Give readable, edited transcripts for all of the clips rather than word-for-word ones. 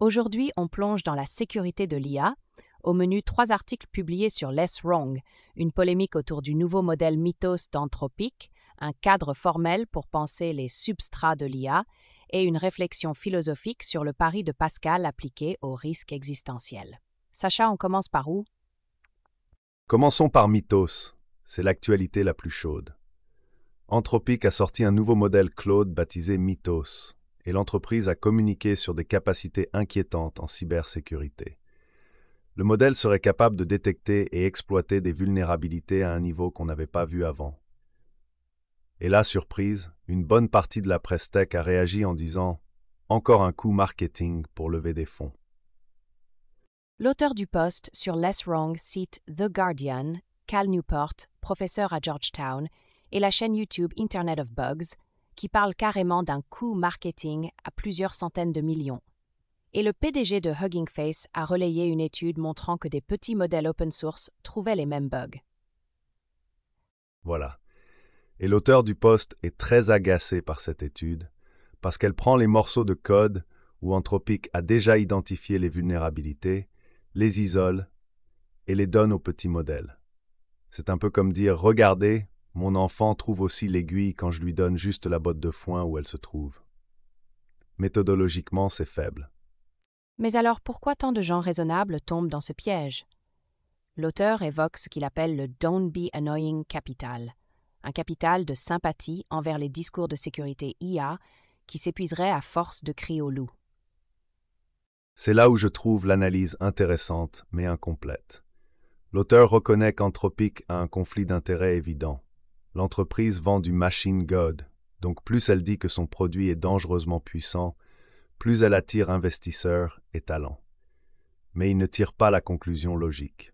Aujourd'hui, on plonge dans la sécurité de l'IA. Au menu, 3 articles publiés sur Less Wrong, une polémique autour du nouveau modèle Mythos d'Anthropic, un cadre formel pour penser les substrats de l'IA et une réflexion philosophique sur le pari de Pascal appliqué aux risques existentiels. Sacha, on commence par où? Commençons par Mythos. C'est l'actualité la plus chaude. Anthropic a sorti un nouveau modèle Claude baptisé Mythos, et l'entreprise a communiqué sur des capacités inquiétantes en cybersécurité. Le modèle serait capable de détecter et exploiter des vulnérabilités à un niveau qu'on n'avait pas vu avant. Et là, surprise, une bonne partie de la presse tech a réagi en disant « Encore un coup marketing pour lever des fonds ». L'auteur du post sur Less Wrong cite The Guardian, Cal Newport, professeur à Georgetown, et la chaîne YouTube Internet of Bugs, qui parle carrément d'un coût marketing à plusieurs centaines de millions. Et le PDG de Hugging Face a relayé une étude montrant que des petits modèles open source trouvaient les mêmes bugs. Voilà. Et l'auteur du post est très agacé par cette étude, parce qu'elle prend les morceaux de code où Anthropic a déjà identifié les vulnérabilités, les isole et les donne au petit modèle. C'est un peu comme dire « Regardez, mon enfant trouve aussi l'aiguille quand je lui donne juste la botte de foin où elle se trouve. » Méthodologiquement, c'est faible. Mais alors pourquoi tant de gens raisonnables tombent dans ce piège? L'auteur évoque ce qu'il appelle le Don't Be Annoying Capital, un capital de sympathie envers les discours de sécurité IA qui s'épuiserait à force de cris au loup. C'est là où je trouve l'analyse intéressante mais incomplète. L'auteur reconnaît qu'Anthropic a un conflit d'intérêts évident. L'entreprise vend du machine god, donc plus elle dit que son produit est dangereusement puissant, plus elle attire investisseurs et talents. Mais il ne tire pas la conclusion logique.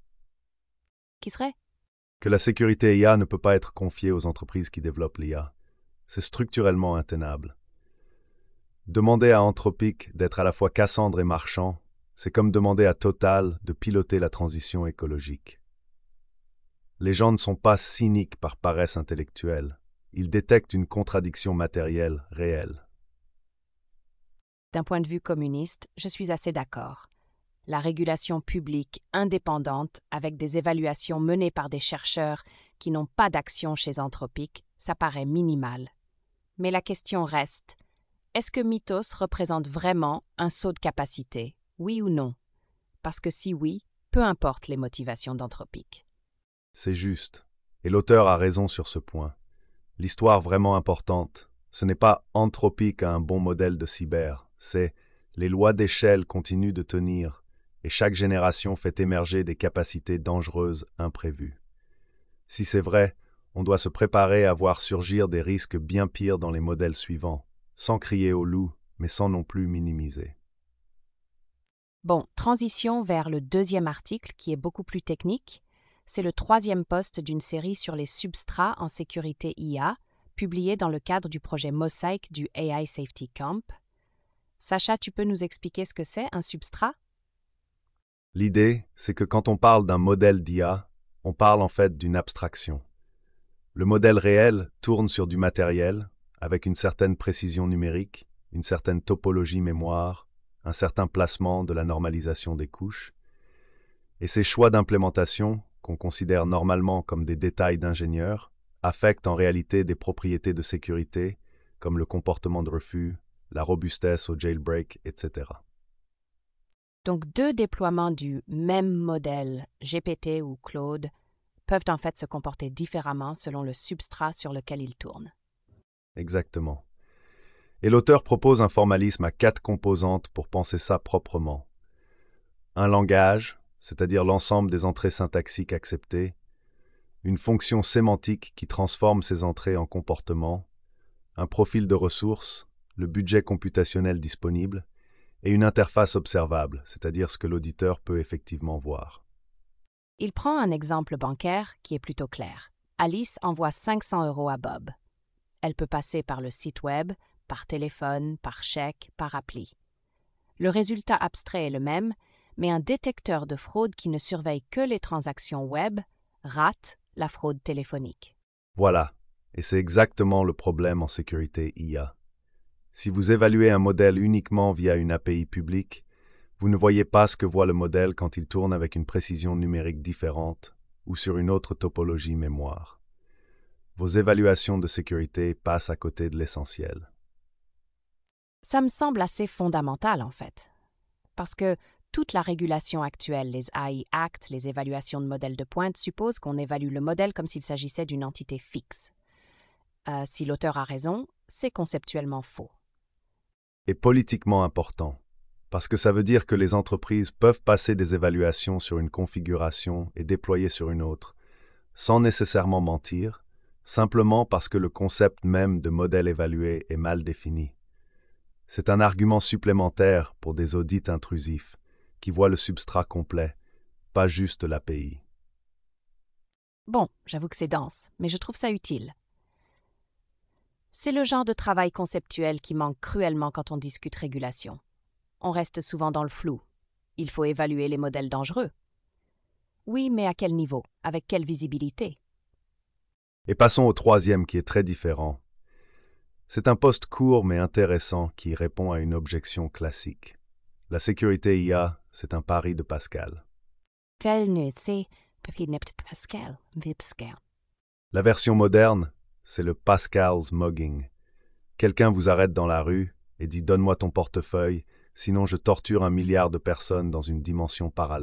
Qui serait? Que la sécurité IA ne peut pas être confiée aux entreprises qui développent l'IA. C'est structurellement intenable. Demander à Anthropic d'être à la fois Cassandre et marchand, c'est comme demander à Total de piloter la transition écologique. Les gens ne sont pas cyniques par paresse intellectuelle. Ils détectent une contradiction matérielle réelle. D'un point de vue communiste, je suis assez d'accord. La régulation publique indépendante avec des évaluations menées par des chercheurs qui n'ont pas d'action chez Anthropic, ça paraît minimal. Mais la question reste, est-ce que Mythos représente vraiment un saut de capacité, oui ou non? Parce que si oui, peu importe les motivations d'Anthropic. C'est juste. Et l'auteur a raison sur ce point. L'histoire vraiment importante, ce n'est pas Anthropic a un bon modèle de cyber, c'est les lois d'échelle continuent de tenir et chaque génération fait émerger des capacités dangereuses imprévues. Si c'est vrai, on doit se préparer à voir surgir des risques bien pires dans les modèles suivants, sans crier au loup, mais sans non plus minimiser. Bon, transition vers le deuxième article qui est beaucoup plus technique. C'est le 3e post d'une série sur les substrats en sécurité IA, publié dans le cadre du projet Mosaic du AI Safety Camp. Sacha, tu peux nous expliquer ce que c'est un substrat? L'idée, c'est que quand on parle d'un modèle d'IA, on parle en fait d'une abstraction. Le modèle réel tourne sur du matériel, avec une certaine précision numérique, une certaine topologie mémoire, un certain placement de la normalisation des couches. Et ces choix d'implémentation, qu'on considère normalement comme des détails d'ingénieur, affectent en réalité des propriétés de sécurité, comme le comportement de refus, la robustesse au jailbreak, etc. Donc 2 déploiements du même modèle, GPT ou Claude, peuvent en fait se comporter différemment selon le substrat sur lequel ils tournent. Exactement. Et l'auteur propose un formalisme à 4 composantes pour penser ça proprement. Un langage, c'est-à-dire l'ensemble des entrées syntaxiques acceptées, une fonction sémantique qui transforme ces entrées en comportement, un profil de ressources, le budget computationnel disponible, et une interface observable, c'est-à-dire ce que l'auditeur peut effectivement voir. Il prend un exemple bancaire qui est plutôt clair. Alice envoie 500 € à Bob. Elle peut passer par le site web, par téléphone, par chèque, par appli. Le résultat abstrait est le même, mais un détecteur de fraude qui ne surveille que les transactions web rate la fraude téléphonique. Voilà, et c'est exactement le problème en sécurité IA. Si vous évaluez un modèle uniquement via une API publique, vous ne voyez pas ce que voit le modèle quand il tourne avec une précision numérique différente ou sur une autre topologie mémoire. Vos évaluations de sécurité passent à côté de l'essentiel. Ça me semble assez fondamental, en fait. Parce que toute la régulation actuelle, les AI Act, les évaluations de modèles de pointe, suppose qu'on évalue le modèle comme s'il s'agissait d'une entité fixe. Si l'auteur a raison, c'est conceptuellement faux. Et politiquement important, parce que ça veut dire que les entreprises peuvent passer des évaluations sur une configuration et déployer sur une autre, sans nécessairement mentir, simplement parce que le concept même de modèle évalué est mal défini. C'est un argument supplémentaire pour des audits intrusifs, qui voient le substrat complet, pas juste l'API. Bon, j'avoue que c'est dense, mais je trouve ça utile. C'est le genre de travail conceptuel qui manque cruellement quand on discute régulation. On reste souvent dans le flou. Il faut évaluer les modèles dangereux. Oui, mais à quel niveau? Avec quelle visibilité? Et passons au troisième qui est très différent. C'est un poste court mais intéressant qui répond à une objection classique. La sécurité IA, c'est un pari de Pascal. La version moderne, c'est le Pascal's mugging. Quelqu'un vous arrête dans la rue et dit « Donne-moi ton portefeuille, sinon je torture 1 milliard de personnes dans une dimension parallèle. »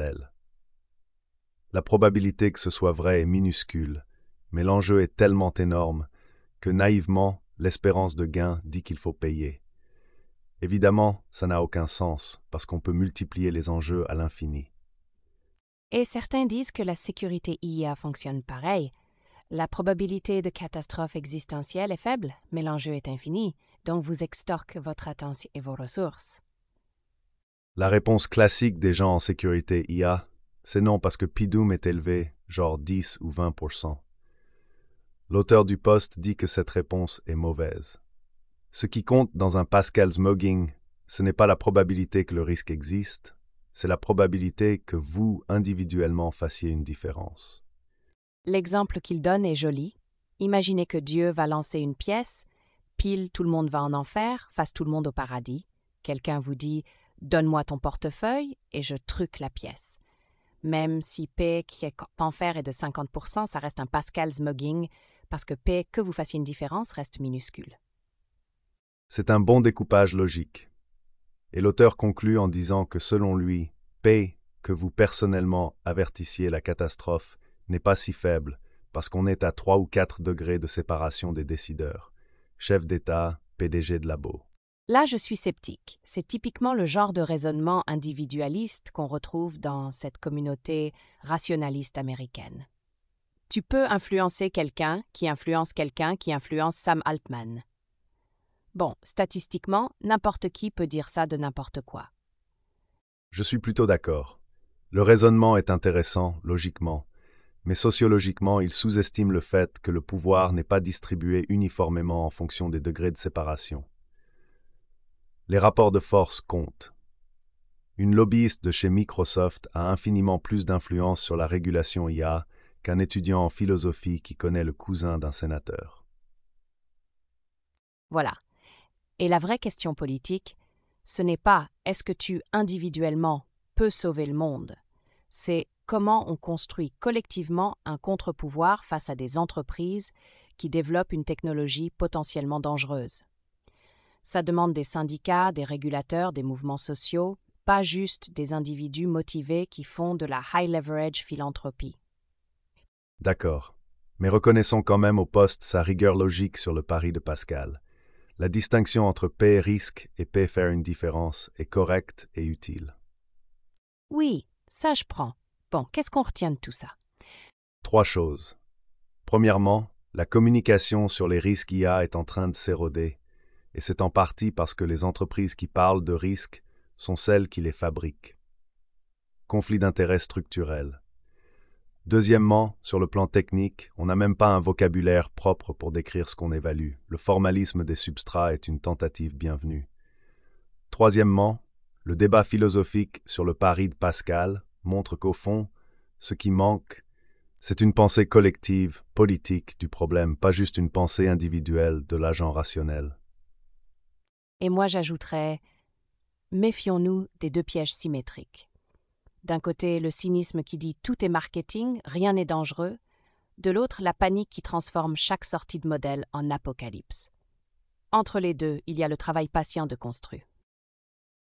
La probabilité que ce soit vrai est minuscule, mais l'enjeu est tellement énorme que naïvement, l'espérance de gain dit qu'il faut payer. Évidemment, ça n'a aucun sens, parce qu'on peut multiplier les enjeux à l'infini. Et certains disent que la sécurité IA fonctionne pareil. La probabilité de catastrophe existentielle est faible, mais l'enjeu est infini, donc vous extorque votre attention et vos ressources. La réponse classique des gens en sécurité IA, c'est non parce que PIDOM est élevé, genre 10 ou 20%. L'auteur du post dit que cette réponse est mauvaise. Ce qui compte dans un Pascal's mugging, ce n'est pas la probabilité que le risque existe, c'est la probabilité que vous, individuellement, fassiez une différence. L'exemple qu'il donne est joli. Imaginez que Dieu va lancer une pièce, pile tout le monde va en enfer, face tout le monde au paradis. Quelqu'un vous dit « Donne-moi ton portefeuille » et je truque la pièce. Même si P qui est enfer est de 50%, ça reste un Pascal's mugging, parce que P, que vous fassiez une différence, reste minuscule. C'est un bon découpage logique. Et l'auteur conclut en disant que selon lui, P, que vous personnellement avertissiez la catastrophe, n'est pas si faible parce qu'on est à 3 ou 4 degrés de séparation des décideurs. Chef d'État, PDG de labo. Là, je suis sceptique. C'est typiquement le genre de raisonnement individualiste qu'on retrouve dans cette communauté rationaliste américaine. Tu peux influencer quelqu'un qui influence Sam Altman. Bon, statistiquement, n'importe qui peut dire ça de n'importe quoi. Je suis plutôt d'accord. Le raisonnement est intéressant, logiquement, mais sociologiquement, il sous-estime le fait que le pouvoir n'est pas distribué uniformément en fonction des degrés de séparation. Les rapports de force comptent. Une lobbyiste de chez Microsoft a infiniment plus d'influence sur la régulation IA qu'un étudiant en philosophie qui connaît le cousin d'un sénateur. Voilà. Et la vraie question politique, ce n'est pas est-ce que tu, individuellement, peux sauver le monde, c'est comment on construit collectivement un contre-pouvoir face à des entreprises qui développent une technologie potentiellement dangereuse. Ça demande des syndicats, des régulateurs, des mouvements sociaux, pas juste des individus motivés qui font de la high-leverage philanthropie. D'accord, mais reconnaissons quand même au poste sa rigueur logique sur le pari de Pascal. La distinction entre paix risque et paix faire une différence est correcte et utile. Oui, ça je prends. Bon, qu'est-ce qu'on retient de tout ça? 3 choses. Premièrement, la communication sur les risques IA est en train de s'éroder, et c'est en partie parce que les entreprises qui parlent de risques sont celles qui les fabriquent. Conflit d'intérêts structurel. Deuxièmement, sur le plan technique, on n'a même pas un vocabulaire propre pour décrire ce qu'on évalue. Le formalisme des substrats est une tentative bienvenue. Troisièmement, le débat philosophique sur le pari de Pascal montre qu'au fond, ce qui manque, c'est une pensée collective, politique du problème, pas juste une pensée individuelle de l'agent rationnel. Et moi j'ajouterais « Méfions-nous des deux pièges symétriques ». D'un côté, le cynisme qui dit « tout est marketing, rien n'est dangereux », de l'autre, la panique qui transforme chaque sortie de modèle en apocalypse. Entre les deux, il y a le travail patient de construire.